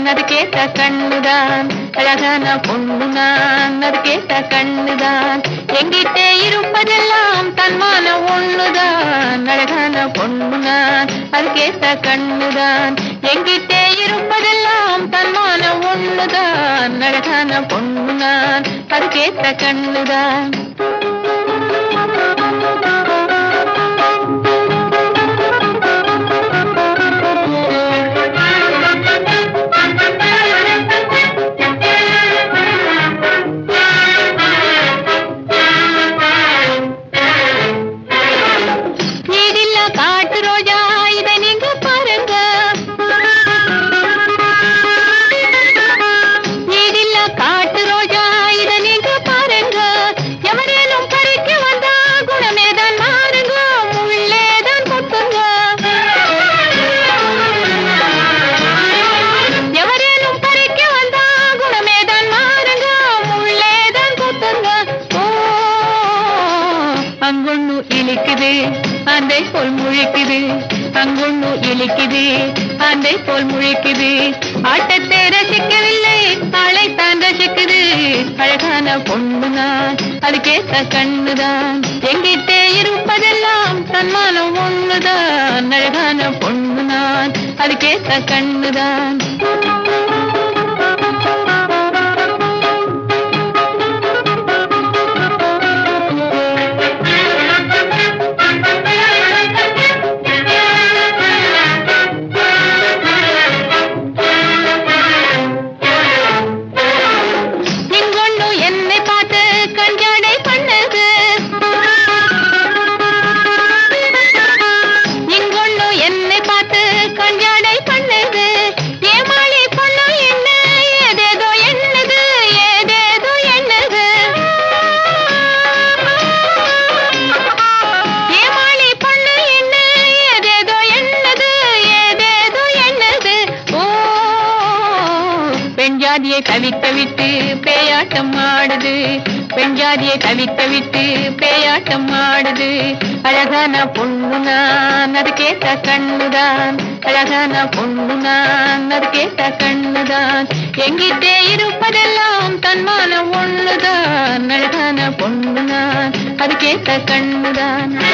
அது கேட்ட கண்ணுதான், அழகான பொண்ணு நான், அது கேட்ட கண்ணுதான். எங்கிட்டே இருப்பதெல்லாம் தன்மான ஒண்ணுதான், அழகான பொண்ணு நான், அது கேட்ட கண்ணுதான். எங்கிட்டே இருப்பதெல்லாம் தன்மான ஒண்ணுதான், அழகான பொண்ணு நான், அது கேட்ட கண்ணுதான். அங்கொண்ணு இழிக்குது அண்டை போல் முழிக்குது, அங்கொண்ணு இழிக்குது அண்டை போல் முழிக்குது. ஆட்டத்தை ரசிக்கவில்லை ஆளைத்தான் ரசிக்குது, அழகான பொண்ணு நான், அது கேட்ட கண்ணுதான். எங்கிட்டே இருப்பதெல்லாம் தன்மானம் ஒண்ணுதான், அழகான பொண்ணு நான், அது கேட்ட கண்ணுதான். பெண்ஜாதியை தவிக்க விட்டு பேயாட்டம் ஆடுது, பெண்ஜாதியை தவிக்க விட்டு பேயாட்டம் ஆடுது. அழகான பொண்ணு நான், அது கேட்ட கண்ணுதான், அழகான பொண்ணு நான், அது கேட்ட கண்ணுதான். எங்கிட்டே இருப்பதெல்லாம் தன்மான ஒண்ணுதான், அழகான பொண்ணு நான், அது கேட்ட கண்ணுதான்.